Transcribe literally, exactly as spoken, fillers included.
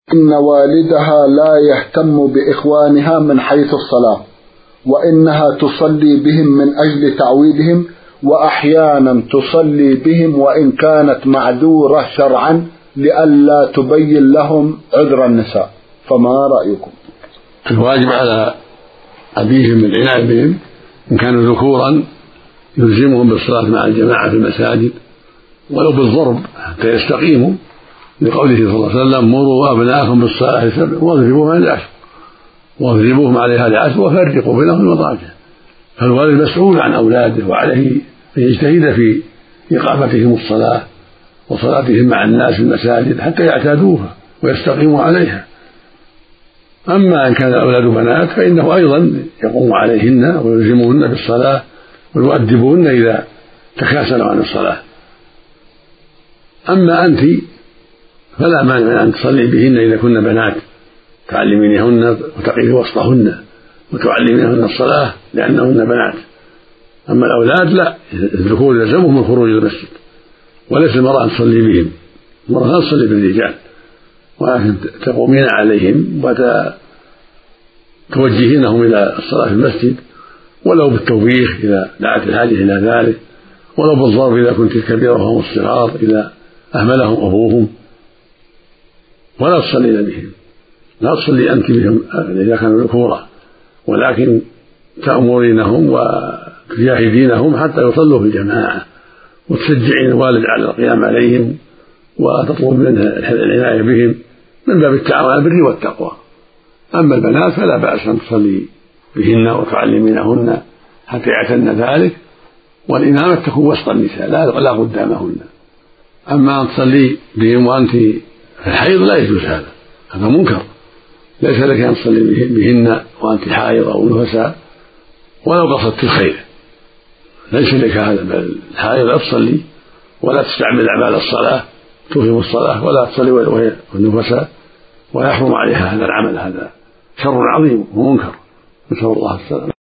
إن والدها لا يهتم بإخوانها من حيث الصلاة، وإنها تصلي بهم من أجل تعويدهم، وأحيانا تصلي بهم وإن كانت معذورة شرعا لئلا تبين لهم عذر النساء، فما رأيكم؟ الواجب على أبيهم العناية بهم، إن كانوا ذكورا يلزمهم بالصلاة مع الجماعة في المساجد ولو بالضرب حتى يستقيموا، لقوله صلى الله عليه وسلم: مروا أبناءكم بالصلاة سبع واضربوهم على العشر واضربوهم عليها لعشر وفرقوا بينهم المضاجع. فالوالد مسؤول عن أولاده، وعليه أن يجتهد في إقامتهم الصلاة وصلاتهم مع الناس في المساجد حتى يعتادوها ويستقيموا عليها. أما إن كان الأولاد بنات فإنه أيضا يقوم عليهن ويلزمهن بالصلاة ويؤدبهن إذا تكاسلوا عن الصلاة. أما أنت فلا مانع أن تصلي بهن إذا كن بنات، تعلمينهن وتقفي وسطهن وتعلمينهن الصلاة لأنهن بنات. أما الأولاد لا، الذكور يلزمهم الخروج إلى المسجد، وليس المرأة أن تصلي بهم، المرأة لا تصلي بالرجال، ولكن تقومين عليهم وتوجهينهم إلى الصلاة في المسجد، ولو بالتوبيخ إذا دعت الحاجة إلى ذلك، ولو بالضرب إذا كنت كبيرة وهم الصغار إذا أهملهم أبوهم، ولا تصلين بهم، لا تصلي أنت بهم إذا كانوا ذكورا، ولكن تأمرينهم وتجاهدينهم حتى يصلوا في الجماعة، وتشجعين الوالد على القيام عليهم وتطلب منه العناية بهم من باب التعاون على البر والتقوى. أما البنات فلا بأس أن تصلي بهن وتعلمينهن حتى يعتن ذلك، والإمامة تكون وسط النساء لا قدامهن. أما أن تصلي بهم وأنت في الحيض لا يجوز هذا، هذا منكر، ليس لك أن تصلي بهن وأنت حائض أو نفساء ولو قصدت الخير، ليس لك هذا، بل الحائض لا تصلي ولا تستعمل أعمال الصلاة تفهم الصلاة ولا تصلي وهي النفساء، ويحرم عليها هذا العمل، هذا شر عظيم ومنكر، نسأل الله السلامة.